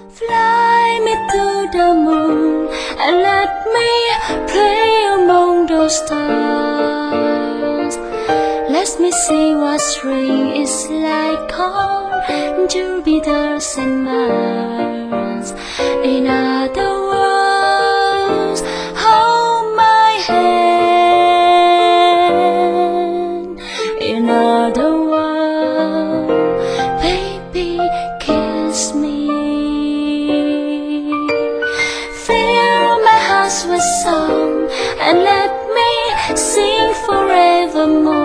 Fly me to the moon and let me play among those stars. Let me see what spring is like on Jupiter and Mars. In other words, hold my hand. In other words, baby, kiss me. Fill my heart with song and let me sing forevermore.